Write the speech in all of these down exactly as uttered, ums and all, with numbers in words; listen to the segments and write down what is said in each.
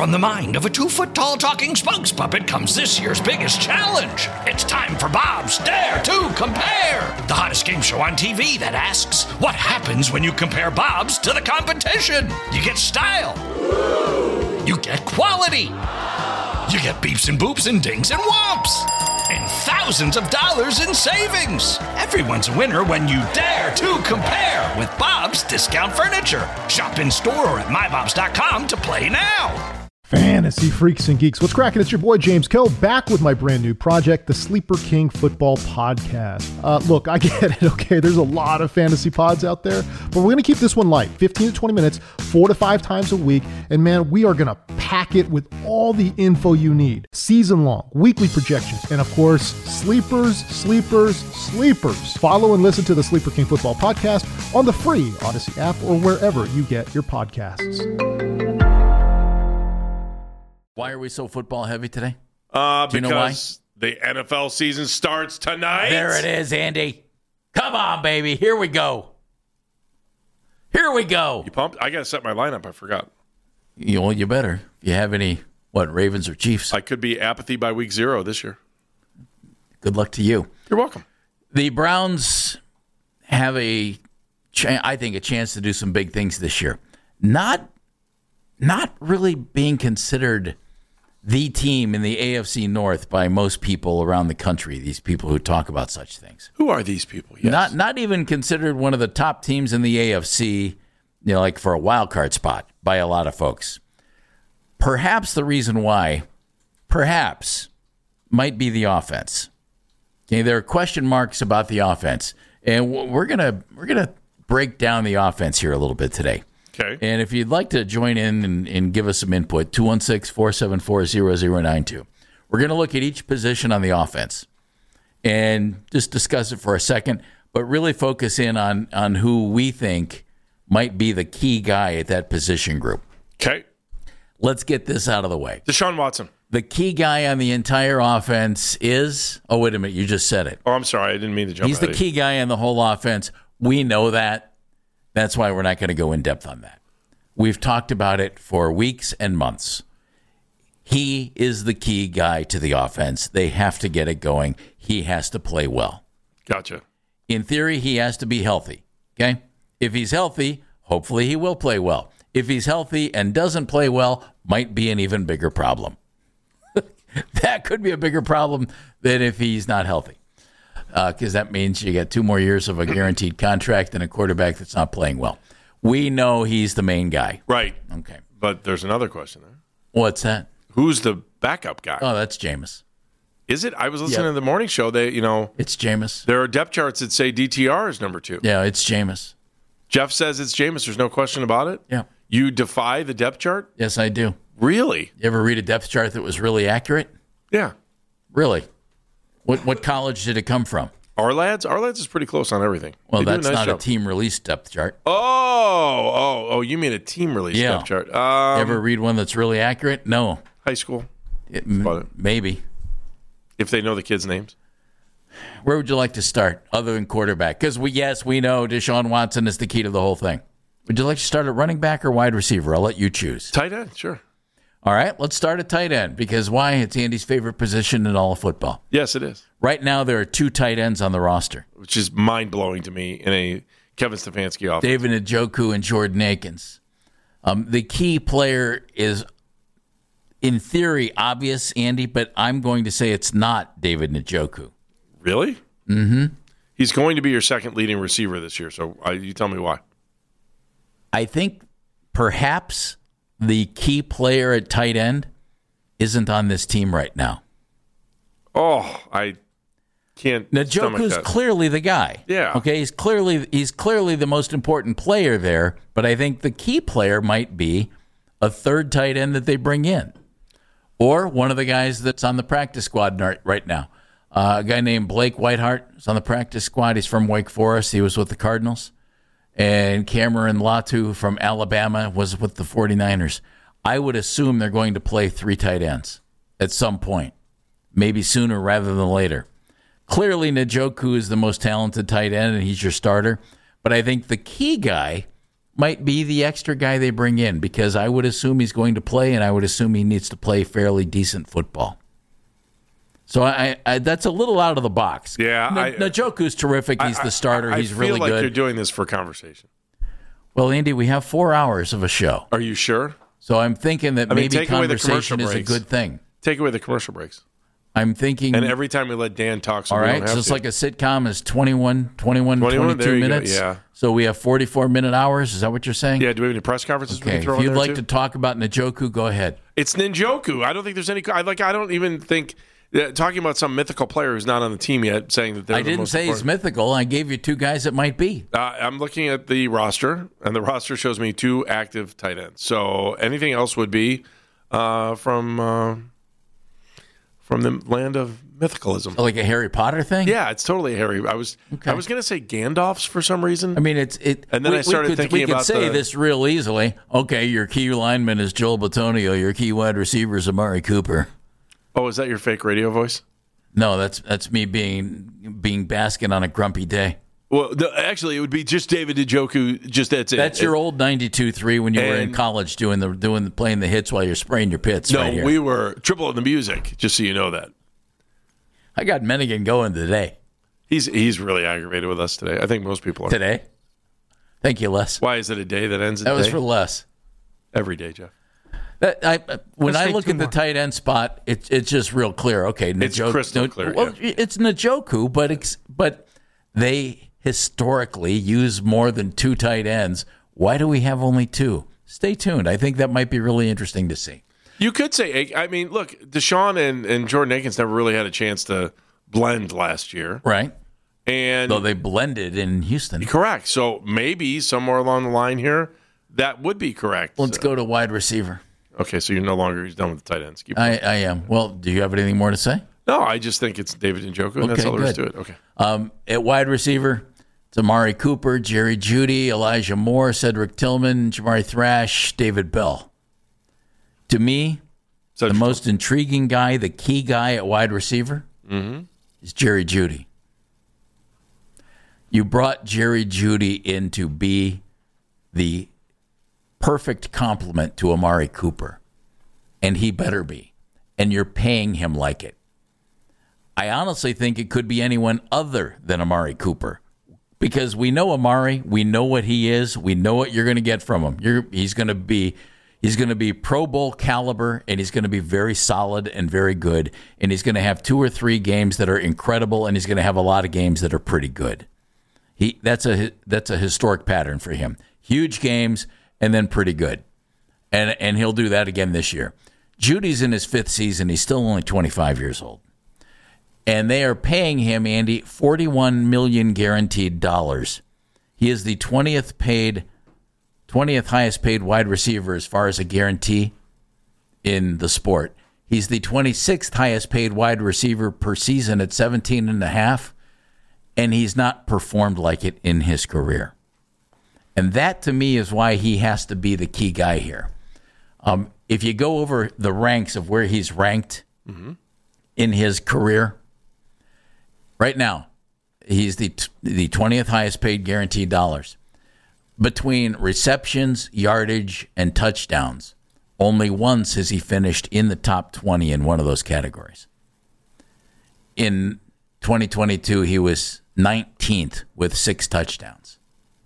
From the mind of a two-foot-tall talking spokes puppet comes this year's biggest challenge. It's time for Bob's Dare to Compare, the hottest game show on T V that asks, what happens when you compare Bob's to the competition? You get style. You get quality. You get beeps and boops and dings and whomps. And thousands of dollars in savings. Everyone's a winner when you dare to compare with Bob's Discount Furniture. Shop in store or at my bobs dot com to play now. Fantasy freaks and geeks, what's cracking? It's your boy James Coe, back with my brand new project, the Sleeper King Football Podcast. Uh, look, I get it, okay? There's a lot of fantasy pods out there, but we're going to keep this one light, fifteen to twenty minutes, four to five times a week, and man, we are going to pack it with all the info you need. Season-long, weekly projections, and of course, sleepers, sleepers, sleepers. Follow and listen to the Sleeper King Football Podcast on the free Odyssey app or wherever you get your podcasts. Why are we so football heavy today? Uh, Do you because know why? The N F L season starts tonight. There it is, Andy. Come on, baby. Here we go. Here we go. You pumped? I got to set my lineup. I forgot. You, well, you better. If you have any, what, Ravens or Chiefs? I could be apathy by week zero this year. Good luck to you. You're welcome. The Browns have a, ch- I think, a chance to do some big things this year. Not, not really being considered the team in the A F C North by most people around the country, these people who talk about such things. Who are these people? Yes. Not not even considered one of the top teams in the A F C, you know, like for a wild card spot by a lot of folks. Perhaps the reason why, perhaps, might be the offense. Okay, there are question marks about the offense, and we're gonna we're gonna break down the offense here a little bit today. Okay. And if you'd like to join in and, and give us some input, two one six, four seven four, zero zero nine two. We're going to look at each position on the offense and just discuss it for a second, but really focus in on, on who we think might be the key guy at that position group. Okay. Let's get this out of the way. Deshaun Watson. The key guy on the entire offense is, oh, wait a minute, you just said it. Oh, I'm sorry. I didn't mean to jump He's the key guy on the whole offense. We know that. That's why we're not going to go in depth on that. We've talked about it for weeks and months. He is the key guy to the offense. They have to get it going. He has to play well. Gotcha. In theory, he has to be healthy. Okay? If he's healthy, hopefully he will play well. If he's healthy and doesn't play well, might be an even bigger problem. That could be a bigger problem than if he's not healthy. Because uh, that means you get two more years of a guaranteed contract and a quarterback that's not playing well. We know he's the main guy. Right. Okay. But there's another question there. What's that? Who's the backup guy? Oh, that's Jameis. Is it? I was listening Yep. to the morning show. They, you know, It's Jameis. there are depth charts that say D T R is number two. Yeah, it's Jameis. Jeff says it's Jameis. There's no question about it. Yeah. You defy the depth chart? Yes, I do. Really? You ever read a depth chart that was really accurate? Yeah. Really? What what college did it come from? Our lads, our lads is pretty close on everything. Well, They do that's nice not job. a team release depth chart. Oh, oh, oh! You mean a team release Yeah. depth chart? Um, You ever read one that's really accurate? No. high school, It, m- But- maybe. if they know the kids' names. Where would you like to start other than quarterback? Because, we yes, we know Deshaun Watson is the key to the whole thing. Would you like to start at running back or wide receiver? I'll let you choose. Tight end, sure. All right, let's start at tight end because why? It's Andy's favorite position in all of football. Yes, it is. Right now, there are two tight ends on the roster. Which is mind blowing to me in a Kevin Stefanski offense. David Njoku and Jordan Akins. Um, the key player is, in theory, obvious, Andy, but I'm going to say it's not David Njoku. Really? Mm-hmm. He's going to be your second leading receiver this year. So uh, you tell me why. I think perhaps the key player at tight end isn't on this team right now. Oh, I can't. stomach Njoku's that. clearly the guy. Yeah. Okay, he's clearly he's clearly the most important player there, but I think the key player might be a third tight end that they bring in. Or one of the guys that's on the practice squad right- right now. Uh, a guy named Blake Whiteheart is on the practice squad. He's from Wake Forest. He was with the Cardinals. And Cameron Latu from Alabama was with the 49ers. I would assume they're going to play three tight ends at some point, maybe sooner rather than later. Clearly, Njoku is the most talented tight end, and he's your starter. But I think the key guy might be the extra guy they bring in because I would assume he's going to play, and I would assume he needs to play fairly decent football. So I, I that's a little out of the box. Yeah, N- I, Njoku's terrific. He's I, the starter. I, I he's feel really like good. You're doing this for conversation. Well, Andy, we have four hours of a show. Are you sure? So I'm thinking that I mean, maybe take away the conversation commercial is a breaks. good thing. Take away the commercial breaks. I'm thinking. And every time we let Dan talk, so all we right, don't have so it's to. like a sitcom is twenty-one, twenty-one, twenty-one, there twenty-two you go, minutes. yeah. So we have forty-four minute hours. Is that what you're saying? Yeah, do we have any press conferences we Okay. can throw If in you'd there like too? to talk about Njoku, go ahead. It's Njoku. I don't think there's any. I like. I don't even think uh, talking about some mythical player who's not on the team yet, saying that they're I the didn't most say he's important. mythical. I gave you two guys that might be. Uh, I'm looking at the roster, and the roster shows me two active tight ends. So anything else would be uh, from uh, from the land of mythicalism. Like a Harry Potter thing? Yeah, it's totally Harry. I was Okay. I was going to say Gandalf's for some reason. I mean, it's it. And then we, I started we could, thinking we could about say the- this real easily. Okay, your key lineman is Joel Bitonio. Your key wide receiver is Amari Cooper. Oh, is that your fake radio voice? No, that's that's me being being basking on a grumpy day. Well, no, actually, it would be just David Njoku. Just that's it. That's your old ninety-two three when you were in And- college doing the doing the, playing the hits while you're spraying your pits. No, right here. we were triple in the music. Just so you know that. I got Menigan going today. He's he's really aggravated with us today. I think most people are. Today. Thank you, Les. Why is it a day that ends at That was day? for Les. Every day, Jeff. That, I, when Let's I take look two at the more. tight end spot, it's it's just real clear. Okay, It's Njoku- crystal no- clear, Well, yeah. it's Njoku, but it's, but they historically use more than two tight ends. Why do we have only two? Stay tuned. I think that might be really interesting to see. You could say, I mean, look, Deshaun and, and Jordan Akins never really had a chance to blend last year. Right? And Though they blended in Houston. correct. So maybe somewhere along the line here, that would be correct. Let's go to wide receiver. Okay, so you're no longer he's done with the tight ends. Keep I, I am. Well, do you have anything more to say? no, I just think it's David Njoku, and that's Okay, all there is good. to it. Okay. Um, at wide receiver, it's Amari Cooper, Jerry Jeudy, Elijah Moore, Cedric Tillman, Jamari Thrash, David Bell. To me, So the most intriguing guy, the key guy at wide receiver, Mm-hmm. is Jerry Jeudy. You brought Jerry Jeudy in to be the perfect complement to Amari Cooper, and he better be. And you're paying him like it. I honestly think it could be anyone other than Amari Cooper, because we know Amari, we know what he is, we know what you're going to get from him. You're, he's going to be he's going to be Pro Bowl caliber, and he's going to be very solid and very good, and he's going to have two or three games that are incredible, and he's going to have a lot of games that are pretty good. He that's a that's a historic pattern for him. Huge games and then pretty good, and and he'll do that again this year. Judy's in his fifth season. He's still only twenty-five years old. And they are paying him, Andy, forty-one million dollars guaranteed dollars. He is the twentieth paid, twentieth highest paid wide receiver as far as a guarantee in the sport. He's the twenty-sixth highest paid wide receiver per season at seventeen and a half, and he's not performed like it in his career. And that, to me, is why he has to be the key guy here. Um, if you go over the ranks of where he's ranked mm-hmm. in his career, right now, he's the the twentieth highest paid guaranteed dollars. Between receptions, yardage, and touchdowns, only once has he finished in the top twenty in one of those categories. In twenty twenty-two, he was nineteenth with six touchdowns.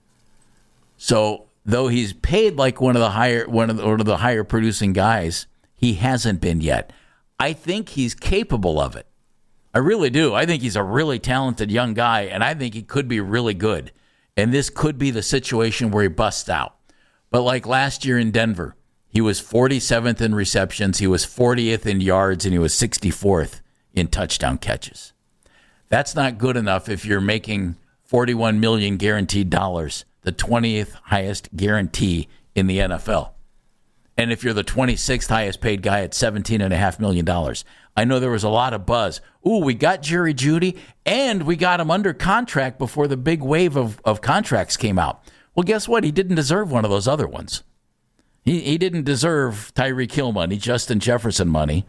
So, though he's paid like one of the higher one of the, one of the higher producing guys, he hasn't been yet. I think he's capable of it. I really do. I think he's a really talented young guy, and I think he could be really good. And this could be the situation where he busts out. But like last year in Denver, he was forty-seventh in receptions, he was fortieth in yards, and he was sixty-fourth in touchdown catches. That's not good enough if you're making forty-one million dollars guaranteed dollars, the twentieth highest guarantee in the N F L. And if you're the twenty-sixth highest paid guy at seventeen point five million dollars. I know there was a lot of buzz. Ooh, we got Jerry Jeudy, and we got him under contract before the big wave of, of contracts came out. Well, guess what? He didn't deserve one of those other ones. He, he didn't deserve Tyreek Hill money, Justin Jefferson money,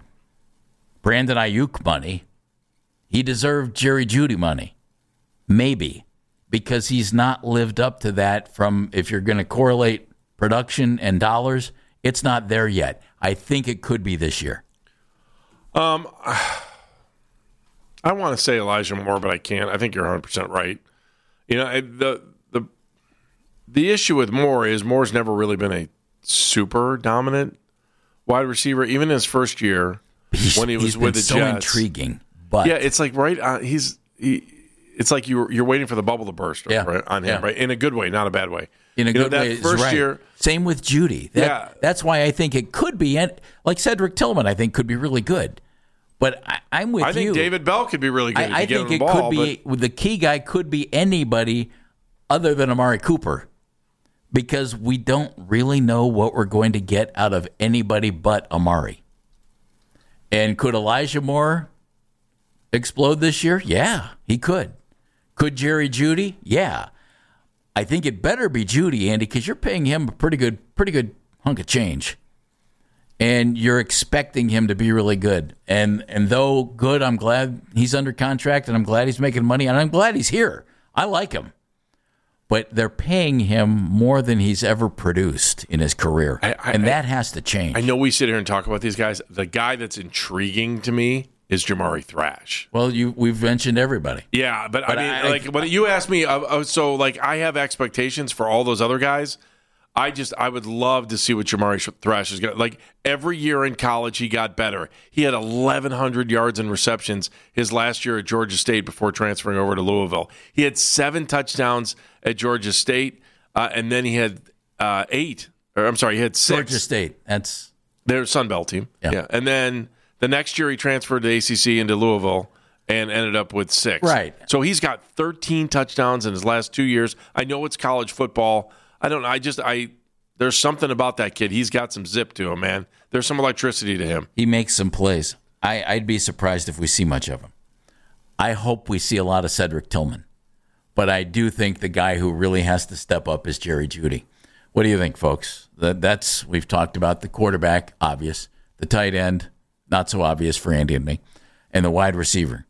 Brandon Ayuk money. He deserved Jerry Jeudy money. Maybe. because he's not lived up to that from, if you're going to correlate production and dollars, it's not there yet. I think it could be this year. Um, I want to say Elijah Moore, but I can't. I think you're one hundred percent right. You know, the the the issue with Moore is Moore's never really been a super dominant wide receiver, even in his first year he's, when he was he's with been the so Jets. Intriguing, but yeah, it's like right. Uh, he's he, it's like you're you're waiting for the bubble to burst yeah, right, on him, yeah. right? In a good way, not a bad way. In a you good know, way, that first right. year. Same with Judy. That, yeah, that's why I think it could be, and like Cedric Tillman, I think could be really good. But I, I'm with you. I think you. David Bell could be really good. I, if you I give think him it the ball, could be but... the key guy could be anybody other than Amari Cooper, because we don't really know what we're going to get out of anybody but Amari. And could Elijah Moore explode this year? Yeah, he could. Could Jerry Jeudy? Yeah. I think it better be Jeudy, Andy, because you're paying him a pretty good, pretty good hunk of change. And you're expecting him to be really good. And and though good, I'm glad he's under contract, and I'm glad he's making money, and I'm glad he's here. I like him. But they're paying him more than he's ever produced in his career. I, I, and that has to change. I know we sit here and talk about these guys. The guy that's intriguing to me is Jamari Thrash. Well, you we've mentioned everybody. Yeah, but, But I mean, I- like when you ask me, uh, uh, so like I have expectations for all those other guys. I just I would love to see what Jamari Thrash is going to like. Every year in college, he got better. He had eleven hundred yards and receptions his last year at Georgia State before transferring over to Louisville. He had seven touchdowns at Georgia State, uh, and then he had uh, eight. Or I'm sorry, he had six. Georgia State. That's their Sun Belt team. Yeah. yeah, and then the next year he transferred to A C C into Louisville and ended up with six. Right. So he's got thirteen touchdowns in his last two years. I know it's college football. I don't know. I just I there's something about that kid. He's got some zip to him, man. There's some electricity to him. he makes some plays. I, I'd be surprised if we see much of him. I hope we see a lot of Cedric Tillman. But I do think the guy who really has to step up is Jerry Jeudy. What do you think, folks? That, that's we've talked about the quarterback, obvious. The tight end, not so obvious for Andy and me. And the wide receiver.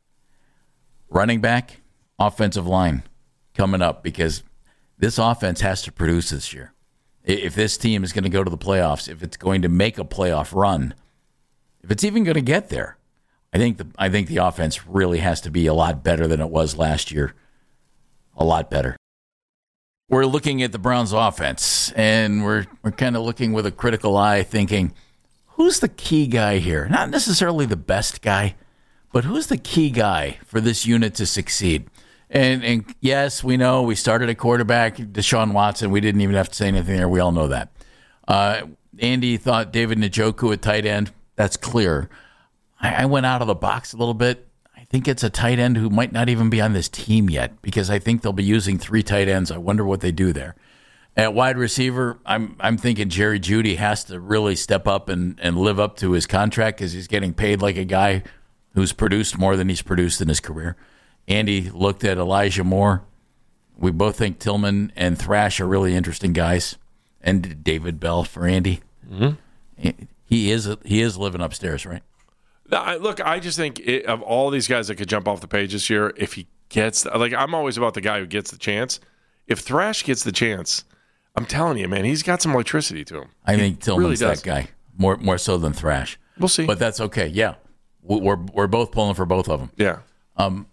Running back, offensive line coming up, because this offense has to produce this year. If this team is going to go to the playoffs, if it's going to make a playoff run, if it's even going to get there, I think the I think the offense really has to be a lot better than it was last year. A lot better. We're looking at the Browns offense, and we're we're kind of looking with a critical eye, thinking, who's the key guy here? Not necessarily the best guy, but who's the key guy for this unit to succeed? And and yes, we know we started at quarterback, Deshaun Watson. We didn't even have to say anything there. We all know that. Uh, Andy thought David Njoku at tight end. That's clear. I, I went out of the box a little bit. I think it's a tight end who might not even be on this team yet, because I think they'll be using three tight ends. I wonder what they do there. At wide receiver, I'm I'm thinking Jerry Jeudy has to really step up and, and live up to his contract, because he's getting paid like a guy who's produced more than he's produced in his career. Andy looked at Elijah Moore. We both think Tillman and Thrash are really interesting guys, and David Bell for Andy. Mm-hmm. He is he is living upstairs, right? I, look, I just think it, of all these guys that could jump off the page this year, if he gets like I'm always about the guy who gets the chance. If Thrash gets the chance, I'm telling you, man, he's got some electricity to him. I think Tillman's really that guy more more so than Thrash. We'll see, but that's okay. Yeah, we're we're both pulling for both of them. Yeah. Um.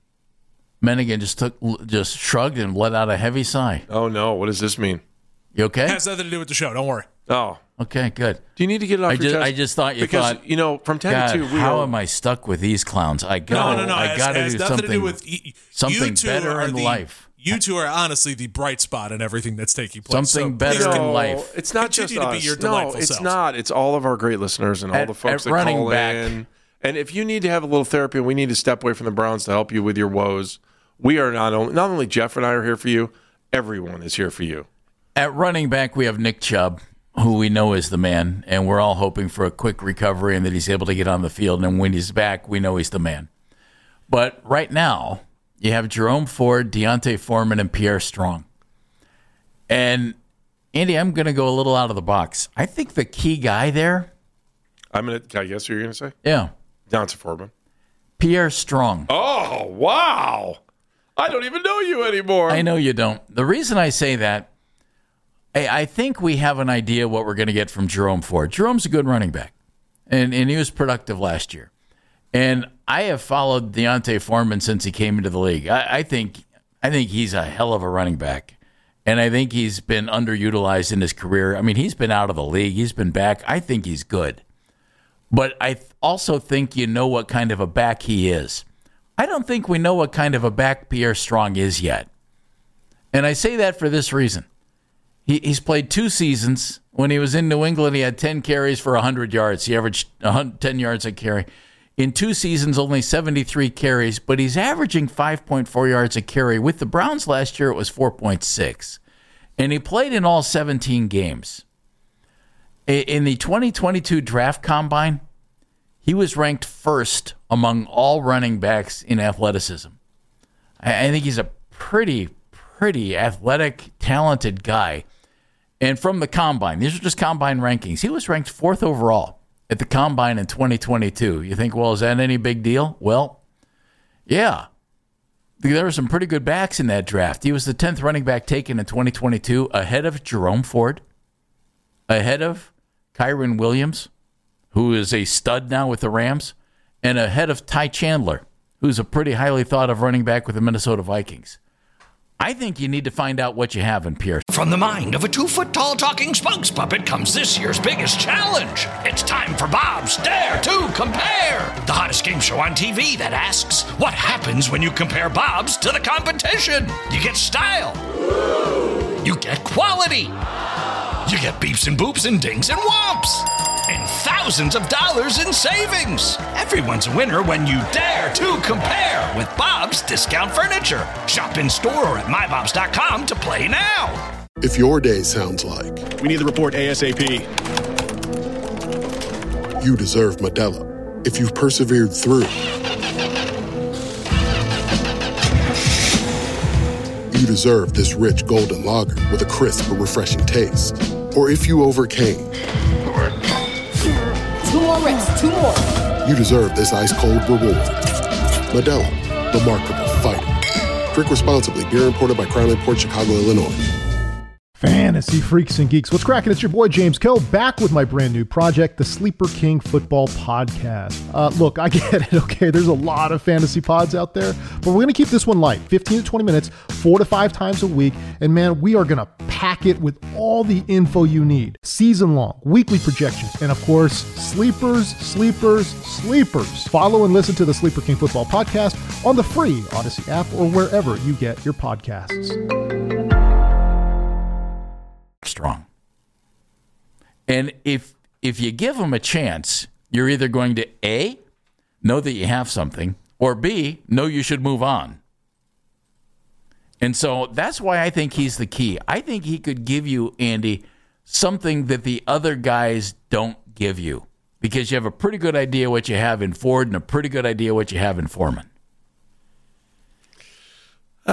Mennigan just took, just shrugged and let out a heavy sigh. Oh no! What does this mean? You okay? It has nothing to do with the show. Don't worry. Oh, okay, good. Do you need to get it off I your just, chest? I just thought you because, thought, you know, from ten God, to two, we how are, am I stuck with these clowns? I got No, no, no. I It got to has do nothing something. to do with you, something you two better are in the, life. You two are honestly the bright spot in everything that's taking place. Something so better please in no, life. It's not just Continue to us. be your no, delightful it's selves. not. It's all of our great listeners and all At- the folks at that running call back- in. And if you need to have a little therapy and we need to step away from the Browns to help you with your woes, we are not only not only Jeff and I are here for you. Everyone is here for you. At running back, we have Nick Chubb, who we know is the man, and we're all hoping for a quick recovery and that he's able to get on the field. And when he's back, we know he's the man. But right now, you have Jerome Ford, Deontay Foreman, and Pierre Strong. And, Andy, I'm going to go a little out of the box. I think the key guy there, I'm gonna. Can I guess who you're gonna say? yeah, Deontay Foreman. Pierre Strong. Oh wow! I don't even know you anymore. I know you don't. The reason I say that, I, I think we have an idea what we're going to get from Jerome Ford. Jerome's a good running back, and, and he was productive last year. And I have followed Deontay Foreman since he came into the league. I, I think I think he's a hell of a running back, and I think he's been underutilized in his career. I mean, he's been out of the league. He's been back. I think he's good. But I th- also think you know what kind of a back he is. I don't think we know what kind of a back Pierre Strong is yet. And I say that for this reason. He, he's played two seasons. When he was in New England, he had ten carries for one hundred yards. He averaged ten yards a carry. In two seasons, only seventy-three carries, but he's averaging five point four yards a carry. With the Browns last year, it was four point six. And he played in all seventeen games. In the twenty twenty-two draft combine, he was ranked first among all running backs in athleticism. I think he's a pretty, pretty athletic, talented guy. And from the combine, these are just combine rankings, he was ranked fourth overall at the combine in twenty twenty-two. You think, well, is that any big deal? Well, yeah. There were some pretty good backs in that draft. He was the tenth running back taken in twenty twenty-two, ahead of Jerome Ford, ahead of Kyren Williams, who is a stud now with the Rams, and ahead of Ty Chandler, who's a pretty highly thought of running back with the Minnesota Vikings. I think you need to find out what you have in Pierce. From the mind of a two-foot-tall talking spokes puppet comes this year's biggest challenge. It's time for Bob's Dare to Compare, the hottest game show on T V that asks, what happens when you compare Bob's to the competition? You get style. You get quality. You get beeps and boops and dings and whomps. And thousands of dollars in savings. Everyone's a winner when you dare to compare with Bob's Discount Furniture. Shop in store or at my bobs dot com to play now. If your day sounds like we need the report ASAP, you deserve Modelo. If you've persevered through, you deserve this rich golden lager with a crisp but refreshing taste. Or if you overcame, Two more reps, two more. you deserve this ice-cold reward. Modelo, the Remarkable Fighter. Drink responsibly. Beer imported by Crown Imports, Chicago, Illinois. Fantasy freaks and geeks. What's cracking? It's your boy James Koh back with my brand new project, the Sleeper King Football Podcast. Uh, look, I get it, okay? There's a lot of fantasy pods out there, but we're going to keep this one light. fifteen to twenty minutes, four to five times a week. And man, we are going to pack it with all the info you need. Season long, weekly projections, and of course, sleepers, sleepers, sleepers. Follow and listen to the Sleeper King Football Podcast on the free Odyssey app or wherever you get your podcasts. Strong. And if if you give them a chance, you're either going to A, know that you have something, or B, know you should move on. And so that's why I think he's the key. I think he could give you, Andy, something that the other guys don't give you, because you have a pretty good idea what you have in Ford and a pretty good idea what you have in Foreman. Uh,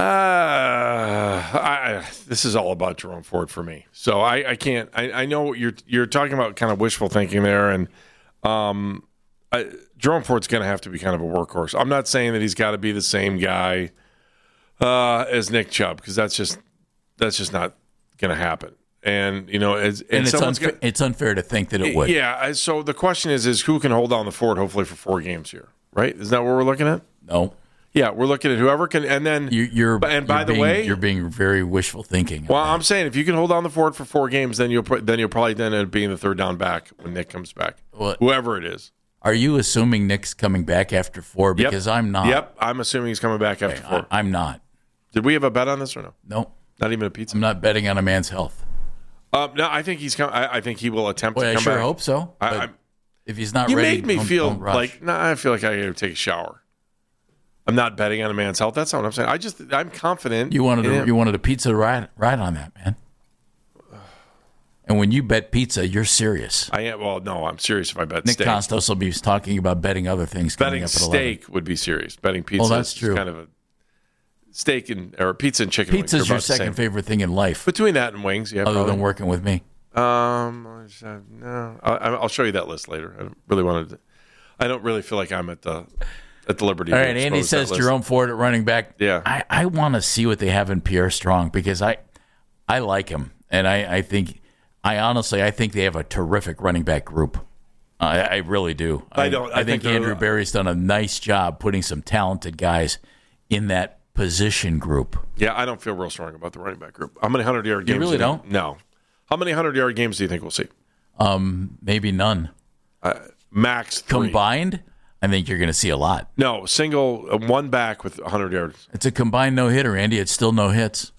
I, this is all about Jerome Ford for me. So I, I can't. I, I know you're you're talking about kind of wishful thinking there, and um, I, Jerome Ford's going to have to be kind of a workhorse. I'm not saying that he's got to be the same guy uh, as Nick Chubb, because that's just that's just not going to happen. And you know, as, and, and it's unfair, gonna, it's unfair to think that it would. Yeah. So the question is, is who can hold down the fort? Hopefully for four games here, right? Is that what we're looking at? No. Yeah, we're looking at whoever can, and then you, you're. And by you're the being, way, you're being very wishful thinking. Well, I'm saying if you can hold down the fort for four games, then you'll then you'll probably then end up being the third down back when Nick comes back, well, whoever it is. Are you assuming Nick's coming back after four? Because yep. I'm not. Yep, I'm assuming he's coming back after okay, four. I, I'm not. Did we have a bet on this or no? No, not even a pizza. I'm not betting on a man's health. Uh, no, I think he's. Com- I, I think he will attempt Boy, to come I sure back. hope so. I, I, if he's not you ready, you made me don't, feel don't rush. like. No, nah, I feel like I got to take a shower. I'm not betting on a man's health. That's not what I'm saying. I just, I'm confident. You wanted, a, him. you wanted a pizza right, right on that, man. And when you bet pizza, you're serious. I am. Well, no, I'm serious if I bet Nick steak. Nick Kostos will be talking about betting other things. Betting up at steak would be serious. Betting pizza. Well, that's true. Is kind of a steak and or pizza and chicken. Pizza's wings your second favorite thing in life. Between that and wings, yeah. Other probably. than working with me. Um, no, I'll, I'll show you that list later. I don't really wanted to. I don't really feel like I'm at the at the Liberty. All right, Andy says Jerome Ford at running back. Yeah. I, I want to see what they have in Pierre Strong because I I like him. And I, I think, I honestly, I think they have a terrific running back group. I, I really do. I don't. I, I think, think Andrew Berry's done a nice job putting some talented guys in that position group. Yeah, I don't feel real strong about the running back group. How many hundred-yard games? You really do you, don't? No. How many hundred-yard games do you think we'll see? Um, maybe none. Uh, max three. Combined, I think you're going to see a lot. No, single, uh, one back with one hundred yards. It's a combined no-hitter, Andy. It's still no hits.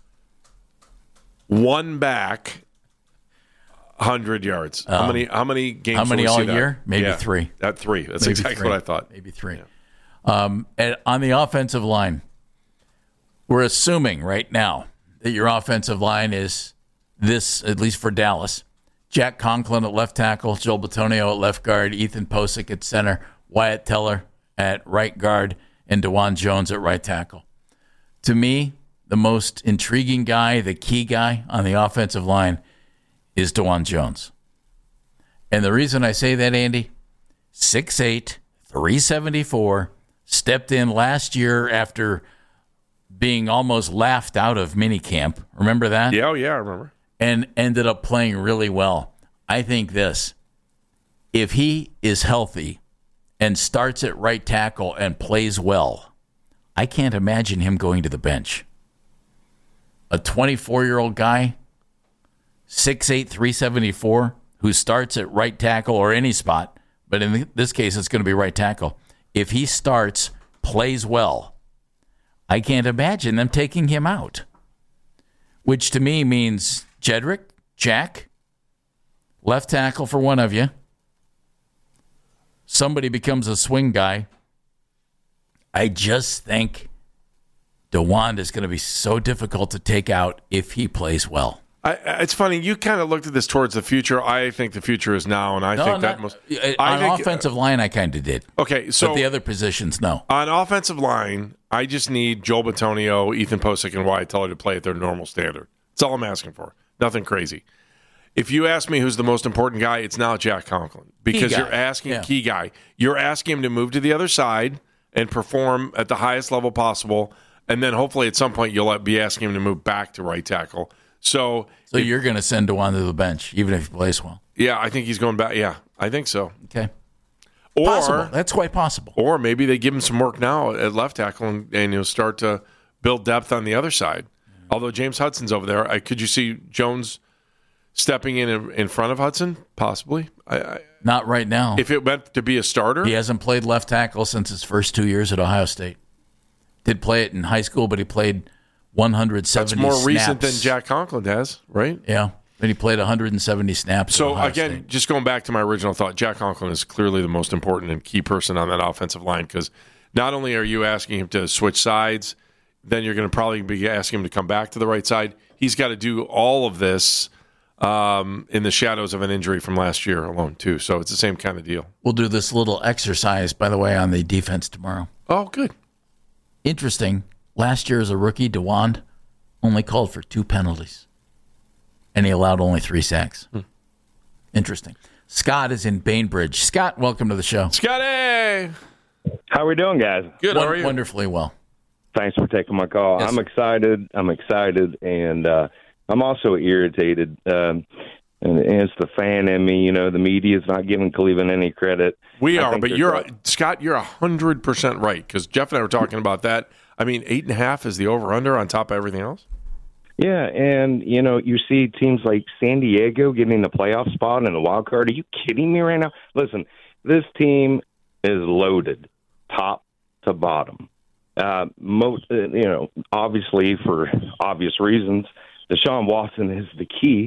One back, one hundred yards. Um, how many How many games How many will we all see that? year? Maybe yeah, three. That three. That's Maybe exactly three. what I thought. Maybe three. Yeah. Um, and on the offensive line, we're assuming right now that your offensive line is this, at least for Dallas. Jack Conklin at left tackle, Joel Bitonio at left guard, Ethan Posick at center, Wyatt Teller at right guard, and DeJuan Jones at right tackle. To me, the most intriguing guy, the key guy on the offensive line is DeJuan Jones. And the reason I say that, Andy, six eight, three seventy-four, stepped in last year after being almost laughed out of minicamp. Remember that? Yeah, oh, yeah, I remember. And ended up playing really well. I think this, if he is healthy and starts at right tackle and plays well, I can't imagine him going to the bench. A twenty-four-year-old guy, six eight, three seventy-four, who starts at right tackle or any spot, but in this case it's going to be right tackle. If he starts, plays well, I can't imagine them taking him out, which to me means Jedrick, Jack, left tackle for one of you. Somebody becomes a swing guy. I just think DeJuan is going to be so difficult to take out if he plays well. I, it's funny. You kind of looked at this towards the future. I think the future is now, and I no, think not, that most. On I think, offensive line, I kind of did. Okay, so but the other positions, no. On offensive line, I just need Joel Bitonio, Ethan Posick, and Wyatt Teller to play at their normal standard. That's all I'm asking for. Nothing crazy. If you ask me who's the most important guy, it's now Jack Conklin because you're asking yeah. key guy. You're asking him to move to the other side and perform at the highest level possible, and then hopefully at some point you'll be asking him to move back to right tackle. So, so if, you're going to send DeJuan to the bench, even if he plays well. Yeah, I think he's going back. Yeah, I think so. Okay, or possible. That's quite possible. Or maybe they give him some work now at left tackle, and, and he'll start to build depth on the other side. Mm-hmm. Although James Hudson's over there, I, could you see Jones stepping in in front of Hudson? Possibly. I, I, Not right now. If it meant to be a starter, he hasn't played left tackle since his first two years at Ohio State. Did play it in high school, but he played one hundred seventy That's more snaps. recent than Jack Conklin has, right? Yeah, and he played one hundred seventy snaps. So, at again, State. just going back to my original thought, Jack Conklin is clearly the most important and key person on that offensive line because not only are you asking him to switch sides, then you're going to probably be asking him to come back to the right side. He's got to do all of this um, in the shadows of an injury from last year alone, too. So it's the same kind of deal. We'll do this little exercise, by the way, on the defense tomorrow. Oh, good. Interesting. Last year as a rookie, DeJuan only called for two penalties, and he allowed only three sacks. Hmm. Interesting. Scott is in Bainbridge. Scott, welcome to the show. Scotty! How are we doing, guys? Good, how are you? Wonderfully well. Thanks for taking my call. Yes. I'm excited. I'm excited, and uh, I'm also irritated. Um, and it's the fan in me. You know, the media's not giving Cleveland any credit. We I are, think but they're you're, great. Scott, you're one hundred percent right because Jeff and I were talking about that. I mean, eight and a half is the over-under on top of everything else? Yeah, and, you know, you see teams like San Diego getting the playoff spot and the wild card. Are you kidding me right now? Listen, this team is loaded, top to bottom. Uh, most, uh, you know, obviously for obvious reasons, Deshaun Watson is the key.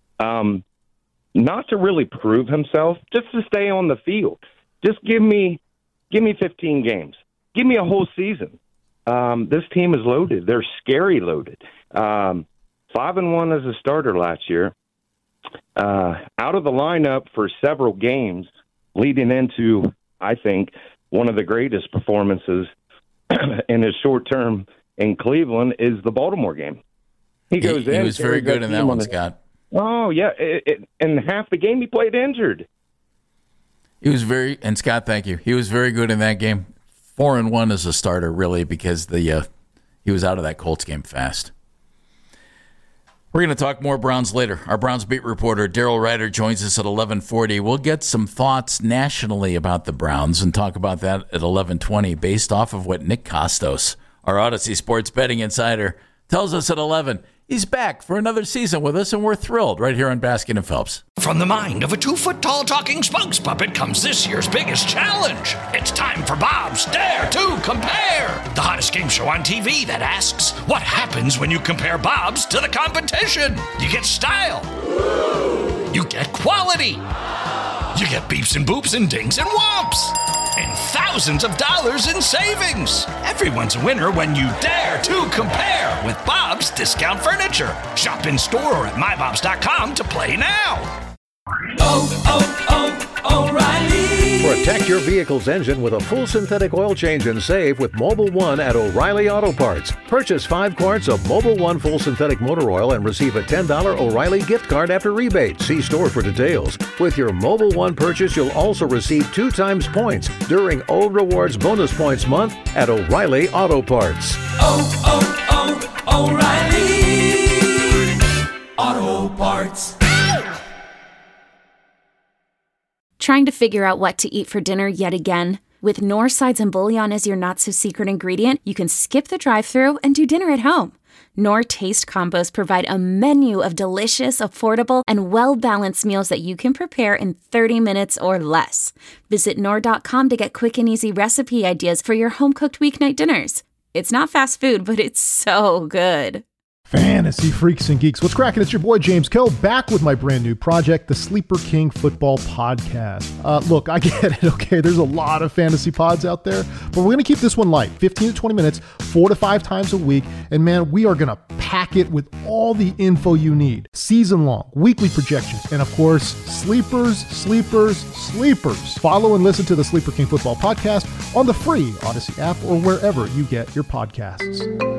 Um, not to really prove himself, just to stay on the field. Just give me, give me fifteen games. Give me a whole season. Um, this team is loaded. They're scary loaded. Um, five and one as a starter last year. Uh, out of the lineup for several games, leading into, I think, one of the greatest performances in his short term in Cleveland is the Baltimore game. He goes he, in. He was very good in that one, the, Scott. Oh yeah, it, it, and half the game he played injured. He was very, and Scott, thank you. He was very good in that game. four and one as a starter, really, because the uh, he was out of that Colts game fast. We're going to talk more Browns later. Our Browns beat reporter Daryl Ryder joins us at eleven forty. We'll get some thoughts nationally about the Browns and talk about that at eleven twenty based off of what Nick Kostos, our Odyssey Sports Betting Insider, tells us at eleven. He's back for another season with us, and we're thrilled right here on Baskin and Phelps. From the mind of a two-foot-tall talking spokes puppet comes this year's biggest challenge. It's time for Bob's Dare to Compare, the hottest game show on T V that asks, what happens when you compare Bob's to the competition? You get style. You get quality. You get beeps and boops and dings and whomps. And thousands of dollars in savings. Everyone's a winner when you dare to compare with Bob's Discount Furniture. Shop in store or at my bobs dot com to play now. Oh, oh, oh, O'Reilly. Protect your vehicle's engine with a full synthetic oil change and save with Mobil one at O'Reilly Auto Parts. Purchase five quarts of Mobil one full synthetic motor oil and receive a ten dollars O'Reilly gift card after rebate. See store for details. With your Mobil one purchase, you'll also receive two times points during O Rewards Bonus Points Month at O'Reilly Auto Parts. Oh, oh, oh, O'Reilly Auto Parts. Trying to figure out what to eat for dinner yet again? With Knorr sides and bouillon as your not-so-secret ingredient, you can skip the drive-thru and do dinner at home. Knorr Taste Combos provide a menu of delicious, affordable, and well-balanced meals that you can prepare in thirty minutes or less. Visit Knorr dot com to get quick and easy recipe ideas for your home-cooked weeknight dinners. It's not fast food, but it's so good. Fantasy freaks and geeks. What's cracking? It's your boy James Kell back with my brand new project, the Sleeper King Football Podcast. Uh, look, I get it, okay? There's a lot of fantasy pods out there, but we're going to keep this one light, fifteen to twenty minutes, four to five times a week. And man, we are going to pack it with all the info you need. Season long, weekly projections, and of course, sleepers, sleepers, sleepers. Follow and listen to the Sleeper King Football Podcast on the free Odyssey app or wherever you get your podcasts.